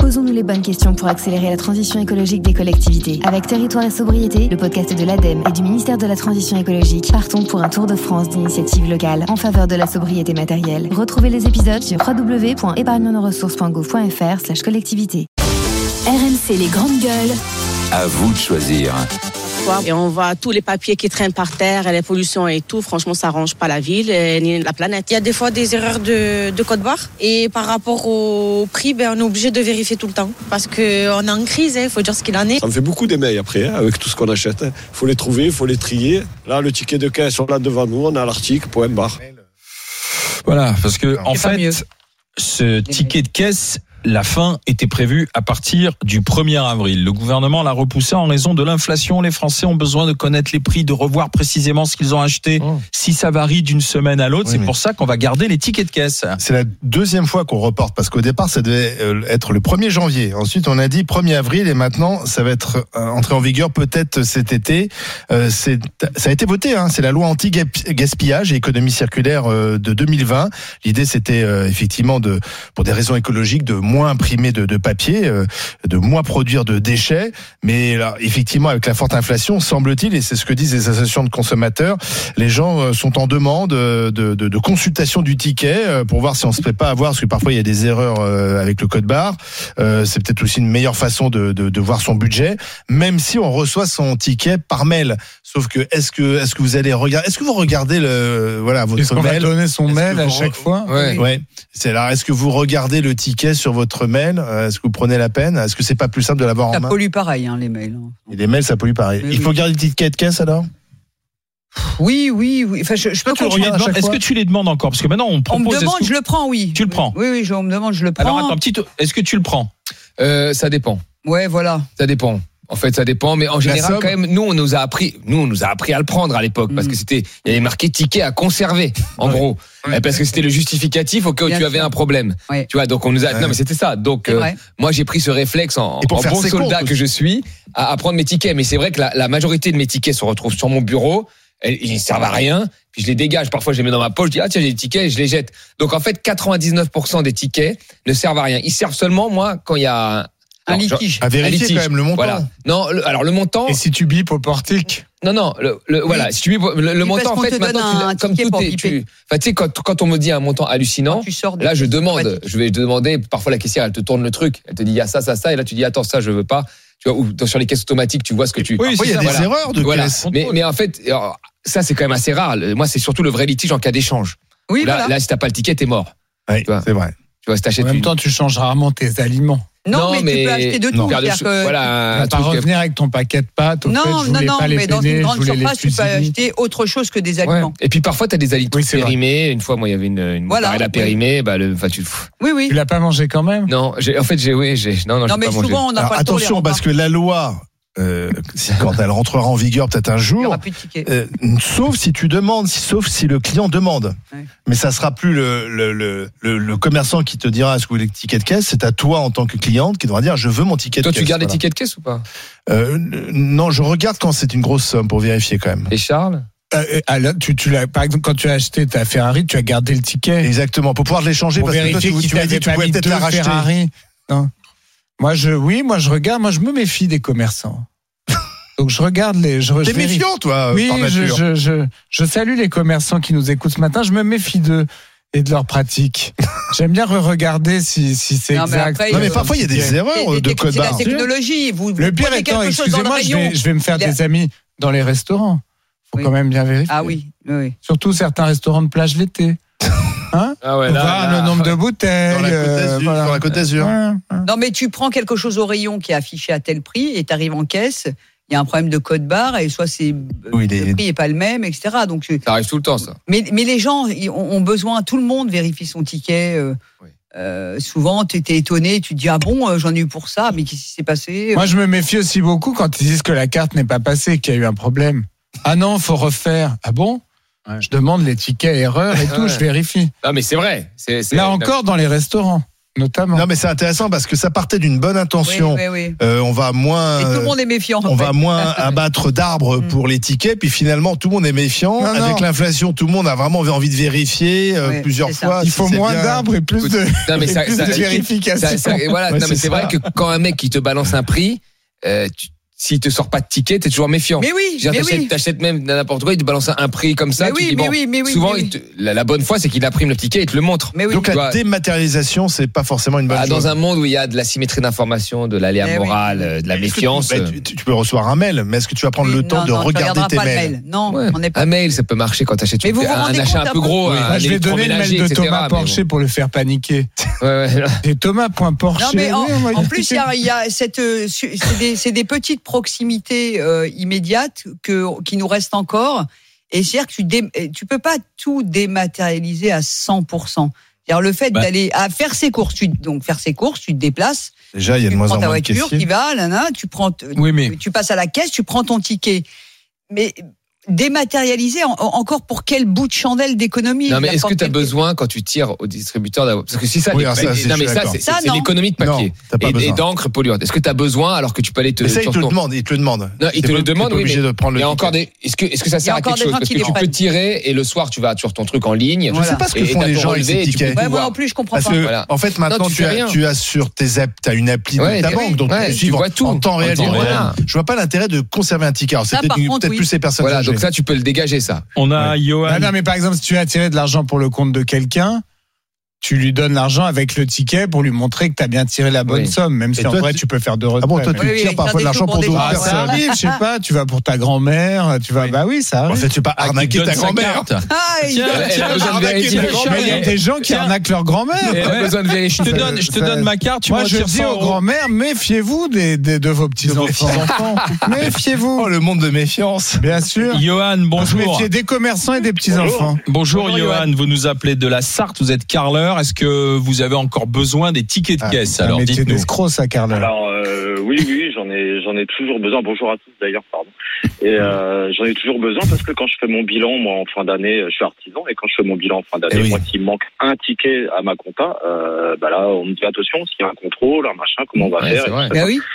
Posons-nous les bonnes questions pour accélérer la transition écologique des collectivités. Avec Territoire et Sobriété, le podcast de l'ADEME et du ministère de la Transition écologique, partons pour un tour de France d'initiatives locales en faveur de la sobriété matérielle. Retrouvez les épisodes sur www.épargnenoressources.gouv.fr/collectivité. RMC les grandes gueules. À vous de choisir. Et on voit tous les papiers qui traînent par terre, et les pollutions et tout. Franchement, ça arrange pas la ville ni la planète. Il y a des fois des erreurs de code barre. Et par rapport au prix, on est obligé de vérifier tout le temps. Parce qu'on est en crise, il faut dire ce qu'il en est. Ça me fait beaucoup d'émails après, avec tout ce qu'on achète. Il faut les trouver, il faut les trier. Là, le ticket de caisse, on l'a devant nous, on a l'article, point barre. Voilà, parce que en fait, ce ticket de caisse, la fin était prévue à partir du 1er avril. Le gouvernement l'a repoussé en raison de l'inflation. Les Français ont besoin de connaître les prix, de revoir précisément ce qu'ils ont acheté. Si ça varie d'une semaine à l'autre, c'est pour ça qu'on va garder les tickets de caisse. C'est la deuxième fois qu'on reporte, parce qu'au départ, ça devait être le 1er janvier. Ensuite, on a dit 1er avril, et maintenant, ça va être entré en vigueur peut-être cet été. Ça a été voté, c'est la loi anti-gaspillage et économie circulaire de 2020. L'idée, c'était effectivement pour des raisons écologiques, de moins imprimer de papier, de moins produire de déchets. Mais là, effectivement, avec la forte inflation, semble-t-il, et c'est ce que disent les associations de consommateurs, les gens sont en demande de consultation du ticket pour voir si on se fait pas avoir, parce que parfois il y a des erreurs avec le code barre. C'est peut-être aussi une meilleure façon de voir son budget, même si on reçoit son ticket par mail. Sauf que est-ce que vous allez regarder, est-ce que vous regardez votre mail? Est-ce qu'on va donner son mail à chaque fois? Ouais. C'est là. Est-ce que vous regardez le ticket sur votre mail? Est-ce que vous prenez la peine? Est-ce que c'est pas plus simple de l'avoir en main? Ça pollue pareil, les mails. Et les mails, ça pollue pareil. Il faut garder le ticket de caisse alors? Oui. Enfin, je peux continuer à chaque fois. Est-ce que tu les demandes encore? Parce que maintenant on propose. On me demande, je le prends, oui. Tu le prends? Oui, on me demande, je le prends. Alors attends, est-ce que tu le prends? Ça dépend. Ouais, voilà. Ça dépend. En fait, ça dépend, mais en général, quand même, nous, on nous a appris à le prendre à l'époque, parce que il y avait marqué ticket à conserver, en gros. Parce que c'était le justificatif au cas où tu avais un problème. Ouais. Tu vois, donc on nous a, non, mais c'était ça. Donc, moi, j'ai pris ce réflexe en bon soldat que je suis, à prendre mes tickets. Mais c'est vrai que la majorité de mes tickets se retrouvent sur mon bureau. Ils ne servent à rien. Puis je les dégage. Parfois, je les mets dans ma poche. Je dis, tiens, j'ai des tickets et je les jette. Donc, en fait, 99% des tickets ne servent à rien. Ils servent seulement, moi, quand il y a un litige. À vérifier quand même le montant. Voilà. Non, alors le montant. Et si tu bipes au portique? Non, voilà. Si tu bipes le montant, en fait, maintenant, comme tout est, enfin, tu sais, quand on me dit un montant hallucinant, là, je demande, je vais te demander, parfois la caissière, elle te tourne le truc, elle te dit, il y a ça, et là, tu dis, attends, ça, je veux pas. Tu vois, ou sur les caisses automatiques, tu vois ce que tu. Oui, il y a des erreurs de caisse. Mais en fait, ça, c'est quand même assez rare. Moi, c'est surtout le vrai litige en cas d'échange. Oui, là, si t'as pas le ticket, t'es mort. Oui, c'est vrai. Tu vois, si t'achètes en même temps, tu changes rarement tes aliments. Non, mais tu peux acheter de tout. Voilà, tu vas pas revenir avec ton paquet de pâtes. Non, mais dans une grande surface, tu peux acheter autre chose que des aliments. Et puis parfois, tu as des aliments périmés. Une fois, moi, il y avait une mozzarella périmée. Oui. Tu l'as pas mangé quand même? Non, non, mais souvent, on n'a pas le temps. Attention, parce que la loi, quand elle rentrera en vigueur peut-être un jour, sauf si le client demande. Ouais. Mais ça sera plus le commerçant qui te dira est-ce que vous voulez le ticket de caisse, c'est à toi en tant que cliente qui devra dire je veux mon ticket de caisse. Toi, tu gardes les tickets de caisse ou pas? Non, je regarde quand c'est une grosse somme pour vérifier quand même. Et Charles? Tu l'as, par exemple, quand tu as acheté ta Ferrari, tu as gardé le ticket. Exactement, pour pouvoir l'échanger, parce que toi, tu m'as dit que tu pouvais peut-être la racheter. Ferrari. Non. Moi, je regarde, moi, je me méfie des commerçants. Donc, je regarde T'es méfiant, toi, oui, par nature. je salue les commerçants qui nous écoutent ce matin. Je me méfie d'eux et de leurs pratiques. J'aime bien regarder si c'est exact. Non, mais parfois, il y a des erreurs de code barre. C'est la technologie. Le pire étant, excusez-moi, je vais me faire des amis dans les restaurants. Faut quand même bien vérifier. Ah oui. Surtout certains restaurants de plage l'été. Voir le nombre de bouteilles sur la Côte d'Azur. Non, mais tu prends quelque chose au rayon qui est affiché à tel prix et tu arrives en caisse, il y a un problème de code barre et soit le prix n'est pas le même, etc. Donc, ça arrive tout le temps, ça. Mais les gens ont besoin, tout le monde vérifie son ticket. Souvent, tu étais étonné, tu te dis ah bon, j'en ai eu pour ça, mais qu'est-ce qui s'est passé? Moi, je me méfie aussi beaucoup quand ils disent que la carte n'est pas passée, qu'il y a eu un problème. Ah non, faut refaire. Ah bon? Je demande les tickets erreurs et tout, je vérifie. Non, mais c'est vrai. Là encore, dans les restaurants. Notamment. Non, mais c'est intéressant parce que ça partait d'une bonne intention. Oui. On va moins. Et tout le monde est méfiant. On va moins abattre d'arbres pour les tickets, puis finalement tout le monde est méfiant. Avec l'inflation, tout le monde a vraiment envie de vérifier plusieurs fois. Il faut moins d'arbres et plus de. Non, mais plus de vérification. Voilà. Non, mais c'est vrai que quand un mec qui te balance un prix, s'il te sort pas de ticket, t'es toujours méfiant. Mais oui, t'achètes même n'importe quoi, il te balance un prix comme ça. Mais oui. Souvent, la bonne foi, c'est qu'il imprime le ticket et il te le montre. Donc la dématérialisation, c'est pas forcément une bonne chose. Dans un monde où il y a de la symétrie d'information, de l'aléa moral, de la méfiance. Tu peux recevoir un mail, mais est-ce que tu vas prendre le temps de regarder tes mails? Non, on est pas. Un mail, ça peut marcher quand t'achètes un achat un peu gros. Je vais donner le mail de Thomas Porcher pour le faire paniquer. C'est Thomas.Porcher. Non, mais en plus, il y a c'est des petites proximités immédiates qui nous restent encore. Et c'est-à-dire que tu peux pas tout dématérialiser à 100%. C'est-à-dire le fait d'aller à faire ses courses, tu te déplaces. Déjà, il y a de moins en moins de caissiers. Tu prends ta voiture, tu passes à la caisse, tu prends ton ticket. Mais dématérialiser encore pour quel bout de chandelle d'économie? Non, mais est-ce que tu as besoin quand tu tires au distributeur d'avoir, parce que si ça, c'est l'économie de papier et d'encre polluante. Est-ce que tu as besoin alors que tu peux aller te. Mais ça, il te le demande. Non, il te le demande, oui. Obligé de prendre le. Il y a encore des. Est-ce que ça sert à quelque chose? Parce que tu peux tirer et le soir tu vas sur ton truc en ligne. Je sais pas ce que font les gens avec ces tickets. Moi non plus, je comprends pas. En fait, maintenant, tu as sur tes apps, tu as une appli de ta banque, donc tu vois tout en temps réel. Je vois pas l'intérêt de conserver un ticket. C'est peut-être plus ces personnes. Voilà, donc ça, tu peux le dégager. Ça. On a Johan. Non, mais par exemple, si tu as tiré de l'argent pour le compte de quelqu'un, tu lui donnes l'argent avec le ticket pour lui montrer que tu as bien tiré la bonne somme, même si en vrai tu peux faire 2 retraits. Ah bon, toi tu tires parfois de l'argent pour d'autres personnes. Ça arrive, je sais pas, tu vas pour ta grand-mère, tu vas, bah oui, ça arrive. En fait, tu vas pas arnaquer ta grand-mère. Elle a besoin de vérifier. Mais il y a des gens qui arnaquent leur grand-mère. Elle a besoin de vérifier. Je te donne ma carte, tu moi je dis aux grand-mères, méfiez-vous de vos petits-enfants. Méfiez-vous. Oh, le monde de méfiance. Bien sûr. Johan, bonjour. Méfiez des commerçants et des petits-enfants. Bonjour Johan, vous nous appelez de la Sarthe, vous êtes carreleur. Est-ce que vous avez encore besoin des tickets de caisse? Alors dites-nous. D'escroc, ça, carleur. Alors oui, j'en ai toujours besoin. Bonjour à tous d'ailleurs, pardon. Et j'en ai toujours besoin parce que quand je fais mon bilan, moi en fin d'année, je suis artisan et quand je fais mon bilan en fin d'année, moi s'il me manque un ticket à ma compta, là on me dit attention, s'il y a un contrôle, un machin, comment on va faire? Bah oui.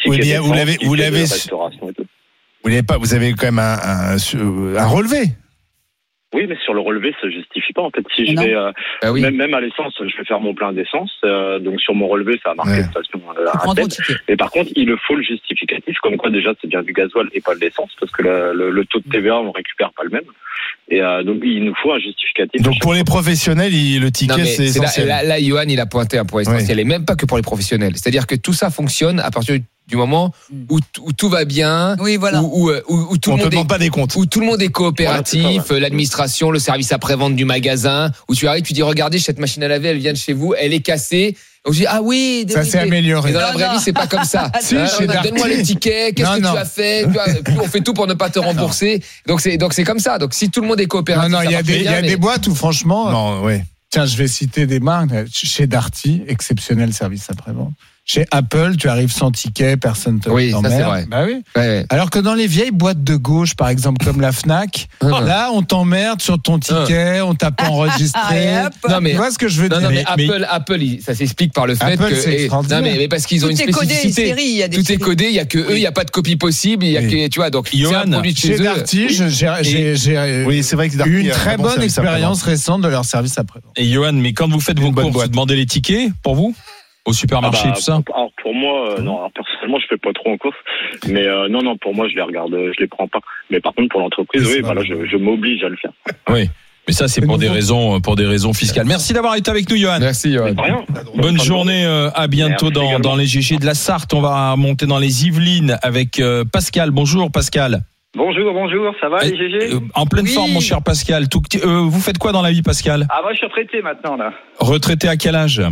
Vous avez quand même un relevé. Oui, mais sur le relevé, ça justifie pas. En fait, si je vais, même à l'essence, je vais faire mon plein d'essence. Donc sur mon relevé, ça a marqué de façon rapide. Et par contre, il faut le justificatif, comme quoi déjà c'est bien du gasoil et pas de l'essence, parce que le taux de TVA, on récupère pas le même. Et donc il nous faut un justificatif. Donc pour les professionnels, le ticket c'est essentiel. Là, Johan, il a pointé un point essentiel, et même pas que pour les professionnels. C'est-à-dire que tout ça fonctionne à partir du moment où tout va bien, où tout le monde demande pas des comptes, où tout le monde est coopératif, l'administration, le service après-vente du magasin, où tu arrives, tu dis regardez cette machine à laver, elle vient de chez vous, elle est cassée. Donc je dis ah oui, ça s'est amélioré. Et dans la vraie vie, c'est pas comme ça. Donne-moi les tickets, qu'est-ce que tu as fait? On fait tout pour ne pas te rembourser. Donc c'est comme ça. Donc si tout le monde est coopératif, il y a des boîtes où franchement, tiens, je vais citer des marques. Chez Darty, exceptionnel service après-vente. Chez Apple, tu arrives sans ticket, personne te t'emmerde. Oui, ça c'est vrai. Bah oui. Ouais. Alors que dans les vieilles boîtes de gauche, par exemple comme la Fnac, là on t'emmerde sur ton ticket, on t'a pas enregistré. Non mais tu vois ce que je veux dire. Non mais Apple, ça s'explique par le fait que non mais parce qu'ils ont une spécificité. Tout est codé, il y a que eux, il y a pas de copie possible, il y a que tu vois donc c'est un produit de chez eux. Darty, j'ai c'est vrai que eu une très bonne expérience récente de leur service après. Et Johan, mais quand vous faites vos courses, vous demandez les tickets pour vous? Au supermarché, tout ça? Alors pour moi, non. Alors personnellement, je fais pas trop en course, mais non, pour moi, je les regarde, je les prends pas. Mais par contre, pour l'entreprise, je m'oblige à le faire. Oui. Mais ça, c'est pour des raisons fiscales. Merci d'avoir été avec nous, Johan. Merci, Johan. Bonne journée, à bientôt dans les GG de la Sarthe. On va monter dans les Yvelines avec Pascal. Bonjour, Pascal. Bonjour, ça va les GG? En pleine forme, mon cher Pascal. Vous faites quoi dans la vie, Pascal? Ah, moi, je suis retraité maintenant, là. Retraité à quel âge?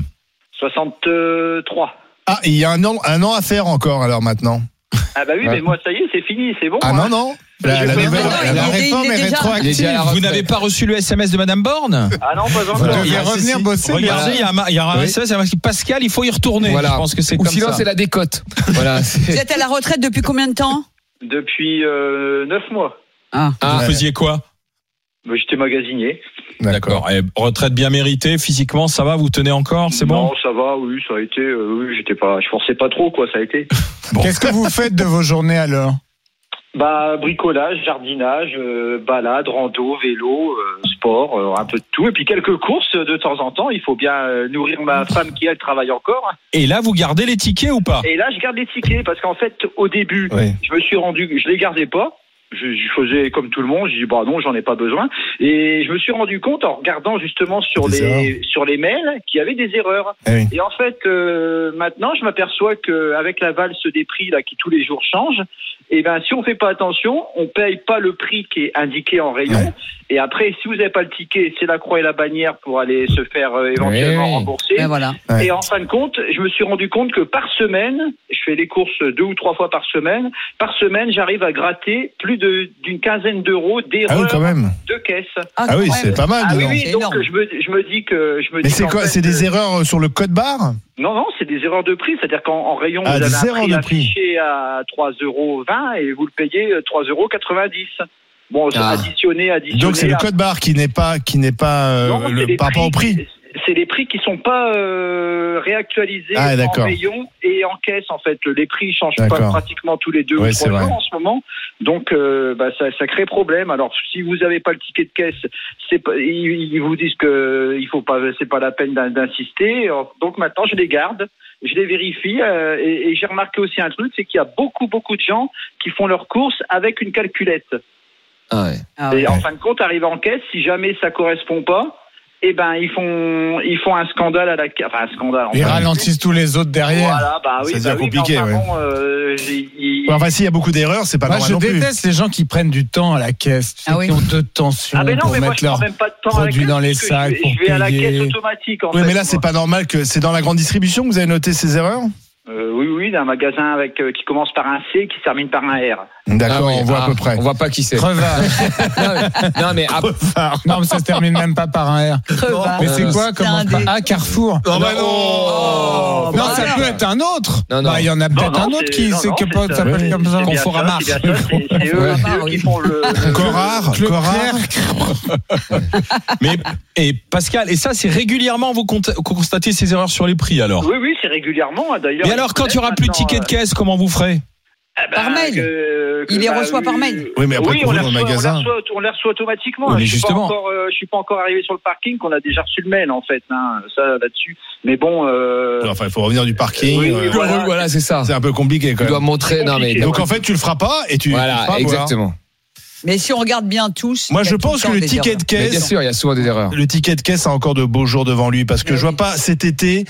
63. Ah, il y a un an à faire encore alors maintenant. Ah bah oui, mais moi ça y est, c'est fini, c'est bon. Ah non. La réforme est rétroactive. Vous n'avez pas reçu le SMS de Madame Borne? Ah non, pas encore. Vous deviez revenir bosser. Regardez, il y a un SMS avec Pascal, il faut y retourner. Voilà. Je pense que c'est comme ça. Ou sinon c'est la décote. Voilà. Vous êtes à la retraite depuis combien de temps? Depuis 9 mois. Vous faisiez quoi? J'étais magasinier. D'accord. Et retraite bien méritée, physiquement, ça va, vous tenez encore, c'est bon? Non, ça va, oui, ça a été, je forçais pas trop, quoi, ça a été. Bon. Qu'est-ce que vous faites de vos journées alors? Bricolage, jardinage, balade, rando, vélo, sport, un peu de tout. Et puis quelques courses de temps en temps. Il faut bien nourrir ma femme qui, elle, travaille encore. Et là, vous gardez les tickets ou pas? Et là, je garde les tickets parce qu'en fait, au début, je me suis rendu, je les gardais pas. Je faisais comme tout le monde, je dis non, j'en ai pas besoin. Et je me suis rendu compte en regardant justement sur les mails qu'il y avait des erreurs. Et en fait, maintenant, je m'aperçois qu'avec la valse des prix là qui tous les jours change, et ben si on fait pas attention, on paye pas le prix qui est indiqué en rayon. Et après, si vous n'avez pas le ticket, c'est la croix et la bannière pour aller se faire éventuellement rembourser. Et en fin de compte, je me suis rendu compte que par semaine, je fais les courses 2 ou 3 fois par semaine. Par semaine, j'arrive à gratter plus d'une quinzaine d'euros d'erreurs de caisse. Ah oui, c'est pas mal. Oui, donc je me dis que Mais c'est quoi? C'est des erreurs sur le code barre? Non, c'est des erreurs de prix. C'est-à-dire qu'en rayon, vous avez un prix affiché à 3,20 € et vous le payez 3,90 €. Bon, additionné. Donc c'est le code barre qui n'est pas par rapport au prix. C'est les prix qui sont pas réactualisés en rayon et en caisse en fait. Les prix changent pas pratiquement tous les 2 ou 3 jours en ce moment. Donc ça crée problème. Alors si vous avez pas le ticket de caisse, ils vous disent que il faut pas, c'est pas la peine d'insister. Donc maintenant je les garde, je les vérifie et j'ai remarqué aussi un truc, c'est qu'il y a beaucoup de gens qui font leurs courses avec une calculette. Et en fin de compte, arrivé en caisse, si jamais ça correspond pas, eh ben ils font un scandale un scandale. Ils ralentissent tous les autres derrière. Voilà, ça devient compliqué. S'il y a beaucoup d'erreurs, c'est pas normal non plus. Je déteste les gens qui prennent du temps à la caisse, qui ont de tension pour mettre leurs produits dans les sacs. Je vais à la caisse automatique. Oui, mais là c'est pas normal que c'est dans la grande distribution que vous avez noté ces erreurs. Oui, d'un magasin qui commence par un C, qui se termine par un R. D'accord, on voit à peu près. On voit pas qui c'est. Crevard. mais ça se termine même pas par un R. Crevard. Mais c'est quoi? Carrefour. Non, ça peut être un autre. Il y en a peut-être un autre qui s'appelle comme ça. Conforama. C'est eux qui font le Corard. Mais et Pascal, et ça c'est régulièrement vous constatez ces erreurs sur les prix alors? Oui, c'est régulièrement d'ailleurs. Et alors quand il y aura plus de ticket de caisse, comment vous ferez? Par mail. Il les reçoit par mail. Oui, mais après, pour vous, dans le magasin. On les reçoit automatiquement. Oui, mais je suis pas encore arrivé sur le parking, qu'on a déjà reçu le mail, en fait, ça, là-dessus. Mais bon, Enfin, il faut revenir du parking. Voilà, c'est ça. C'est un peu compliqué, quand même. Tu dois montrer, Donc, en fait, tu le feras pas et tu. Voilà, exactement. Mais si on regarde bien tous. Moi, je pense que le ticket de caisse. Bien sûr, il y a souvent des erreurs. Le ticket de caisse a encore de beaux jours devant lui parce que je vois pas cet été.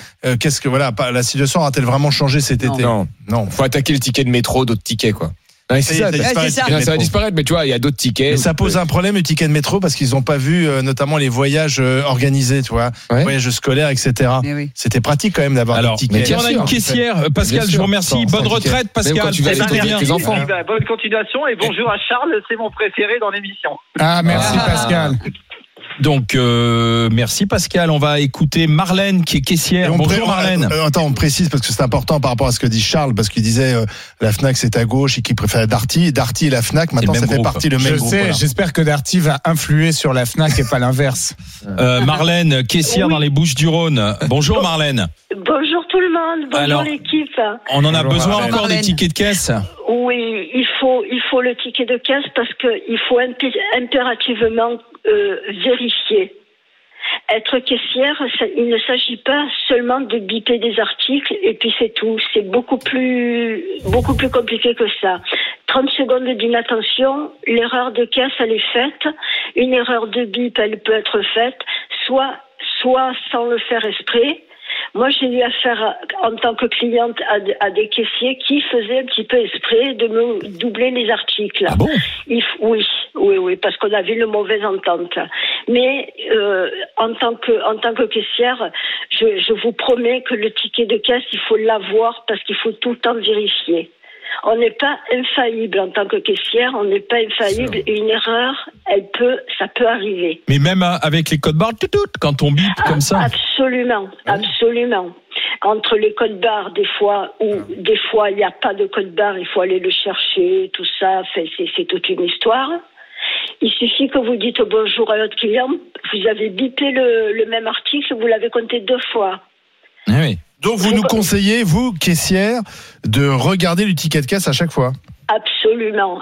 La situation a-t-elle vraiment changé cet été? Non. Faut attaquer le ticket de métro, d'autres tickets, quoi. Ouais, c'est ça. Ça va disparaître, mais tu vois, il y a d'autres tickets. Mais ça pose un problème, le ticket de métro, parce qu'ils n'ont pas vu, notamment les voyages organisés, tu vois, voyages scolaires, etc. C'était pratique quand même d'avoir des tickets. On a une caissière, Pascal, je vous remercie. Bonne retraite, Pascal. Tes enfants. Bonne continuation et bonjour à Charles, c'est mon préféré dans l'émission. Merci Pascal. Donc, merci Pascal. On va écouter Marlène qui est caissière. Bonjour Marlène. Attends, on précise parce que c'est important par rapport à ce que dit Charles, parce qu'il disait la Fnac c'est à gauche et qu'il préfère Darty. Darty et la Fnac, maintenant ça fait partie le même groupe. J'espère que Darty va influer sur la Fnac et pas l'inverse. Marlène, caissière dans les Bouches-du-Rhône. Bonjour Marlène. Bonjour tout le monde. Bonjour l'équipe. On en a besoin encore des tickets de caisse. Oui, il faut le ticket de caisse parce que il faut impérativement vérifier. Être caissière, il ne s'agit pas seulement de biper des articles et puis c'est tout. C'est beaucoup plus compliqué que ça. 30 secondes d'inattention, l'erreur de caisse, elle est faite. Une erreur de bip, elle peut être faite, soit sans le faire exprès. Moi, j'ai eu affaire en tant que cliente à des caissiers qui faisaient un petit peu exprès de me doubler les articles. Ah bon? Oui, parce qu'on avait une mauvaise entente. Mais en tant que caissière, je vous promets que le ticket de caisse, il faut l'avoir parce qu'il faut tout le temps vérifier. On n'est pas infaillible en tant que caissière, on n'est pas infaillible et une erreur, ça peut arriver. Mais même avec les codes barres, quand on bip comme ça. Absolument. Entre les codes barres, des fois il n'y a pas de code barre, il faut aller le chercher, tout ça, c'est toute une histoire. Il suffit que vous dites bonjour à votre client, vous avez bipé le même article, vous l'avez compté 2 fois. Oui. Donc vous nous conseillez, vous, caissière, de regarder le ticket de caisse à chaque fois? Absolument.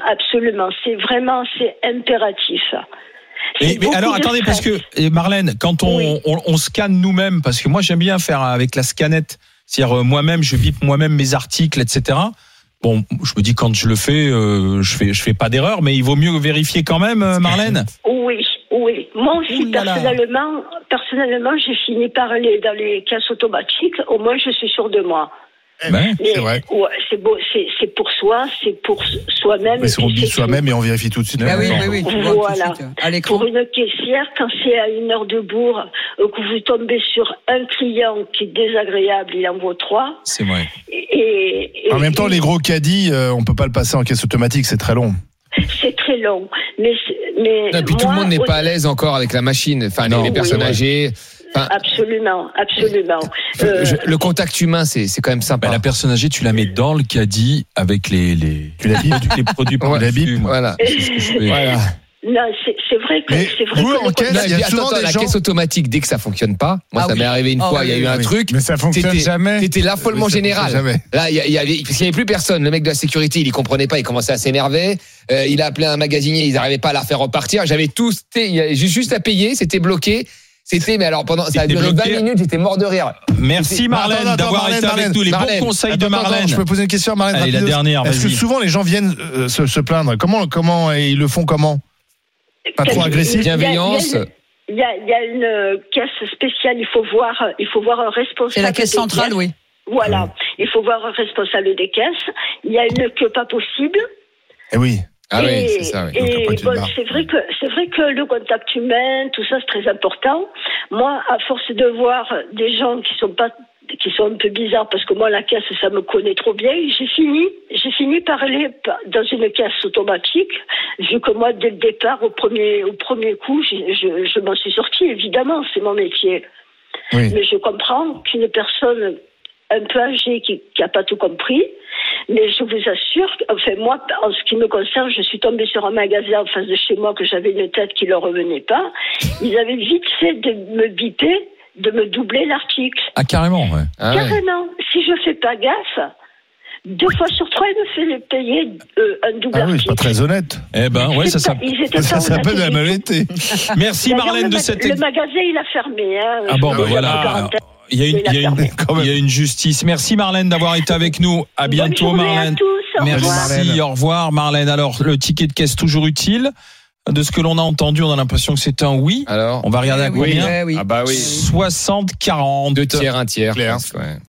C'est impératif. Mais alors attendez, parce que Marlène, quand on scanne nous-mêmes, parce que moi j'aime bien faire avec la scannette, c'est-à-dire moi-même je bip moi-même mes articles, etc. Bon, je me dis quand je le fais, je fais pas d'erreur, mais il vaut mieux vérifier quand même, Marlène. Oui. Moi aussi, personnellement, j'ai fini par aller dans les caisses automatiques. Au moins, je suis sûre de moi. C'est vrai. Ouais, c'est beau, c'est pour soi, c'est pour soi-même. Mais on bip soi-même et on vérifie tout de suite. Oui. Voilà. Pour une caissière, quand c'est à 1 heure de bourre, que vous tombez sur un client qui est désagréable, il en vaut 3. C'est vrai. En même temps, les gros caddies, on peut pas le passer en caisse automatique, c'est très long. C'est très long. Mais et puis tout le monde n'est pas à l'aise encore avec la machine. Enfin, les personnes âgées. Enfin, absolument. Le contact humain, c'est quand même sympa. La personne âgée, tu la mets dans le caddie avec les produits pour la bip. Voilà. Voilà. Non, c'est vrai que vous, en caisse, il y a souvent la caisse automatique, dès que ça fonctionne pas, moi ça m'est arrivé une fois, il y a eu un truc, mais ça fonctionne jamais. C'était l'affolement général. Là, il y avait plus personne. Le mec de la sécurité, il y comprenait pas, il commençait à s'énerver. Il a appelé un magasinier, ils n'arrivaient pas à la faire repartir. J'avais juste à payer, c'était bloqué. Mais alors ça a duré 20 minutes, j'étais mort de rire. Merci Marlène d'avoir été avec nous. Les bons conseils de Marlène. Je peux poser une question à Marlène. Allez, la dernière. Est-ce que souvent les gens viennent se plaindre? Comment ils le font comment? Pas trop agressif? Bienveillance. Il y a une caisse spéciale, il faut voir un responsable. C'est la caisse centrale, oui. Voilà, il faut voir un responsable des caisses. Il y a une queue pas possible. Eh oui. Oui, c'est ça. Oui. Et c'est vrai que le contact humain, tout ça, c'est très important. Moi, à force de voir des gens qui sont un peu bizarres, parce que moi, la caisse, ça me connaît trop bien, j'ai fini par aller dans une caisse automatique, vu que moi, dès le départ, au premier coup, je m'en suis sortie, évidemment, c'est mon métier. Oui. Mais je comprends qu'une personne un peu âgée qui n'a pas tout compris, mais je vous assure, moi, en ce qui me concerne, je suis tombée sur un magasin en face de chez moi que j'avais une tête qui leur revenait pas. Ils avaient vite fait de me biper, de me doubler l'article. Ah, carrément, ouais. Carrément. Si je fais pas gaffe, 2 fois sur 3, ils me font payer un double article. Oui, c'est pas très honnête. Eh ben, ouais, ça s'appelle la malhonnêteté. Merci Marlène de cette. Le magasin, il a fermé. Ah bon, ben voilà. Il y a une justice. Merci Marlène d'avoir été avec nous. À bientôt Marlène. Merci, au revoir Marlène. Alors, le ticket de caisse toujours utile. De ce que l'on a entendu, on a l'impression que c'est un oui. Alors, on va regarder à combien. Ah bah oui. 60-40. 2 tiers, 1 tiers. Claire. Ouais.